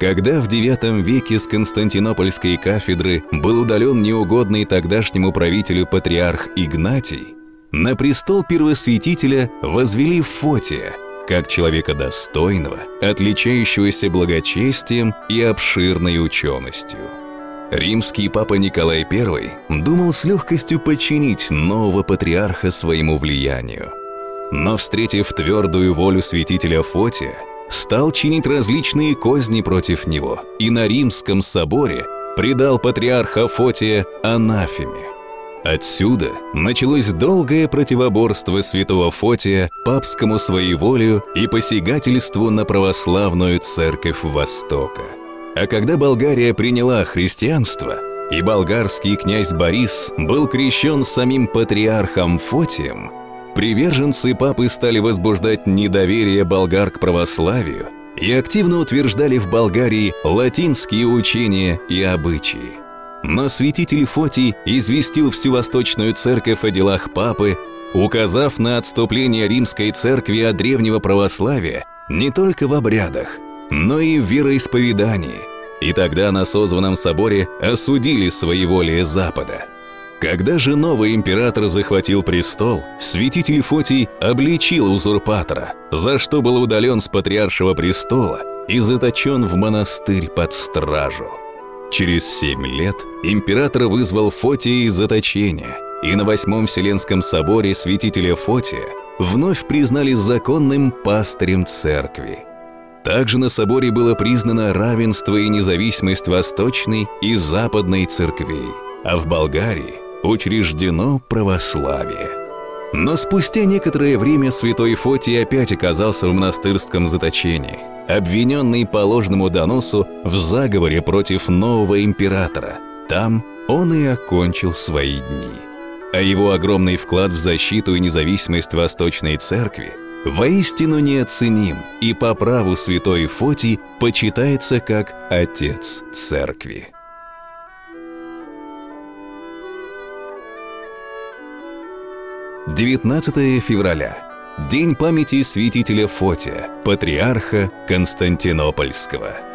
Когда в IX веке с Константинопольской кафедры был удален неугодный тогдашнему правителю патриарх Игнатий, на престол первосвятителя возвели Фотия, как человека достойного, отличающегося благочестием и обширной ученостью. Римский папа Николай I думал с легкостью подчинить нового патриарха своему влиянию. Но, встретив твердую волю святителя Фотия, стал чинить различные козни против него и на Римском соборе предал патриарха Фотия анафеме. Отсюда началось долгое противоборство святого Фотия папскому своеволию и посягательству на православную церковь Востока. А когда Болгария приняла христианство, и болгарский князь Борис был крещен самим патриархом Фотием, приверженцы папы стали возбуждать недоверие болгар к православию и активно утверждали в Болгарии латинские учения и обычаи. Но святитель Фотий известил всю Восточную Церковь о делах папы, указав на отступление Римской Церкви от древнего православия не только в обрядах, но и в вероисповедании, и тогда на созванном соборе осудили своеволие Запада. Когда же новый император захватил престол, святитель Фотий обличил узурпатора, за что был удален с патриаршего престола и заточен в монастырь под стражу. Через 7 лет император вызвал Фотия из заточения, и на Восьмом Вселенском соборе святителя Фотия вновь признали законным пастырем церкви. Также на соборе было признано равенство и независимость Восточной и Западной церквей, а в Болгарии учреждено православие. Но спустя некоторое время святой Фотий опять оказался в монастырском заточении, обвиненный по ложному доносу в заговоре против нового императора. Там он и окончил свои дни. А его огромный вклад в защиту и независимость Восточной Церкви воистину неоценим, и по праву святой Фотий почитается как отец Церкви. 19 февраля. День памяти святителя Фотия, патриарха Константинопольского.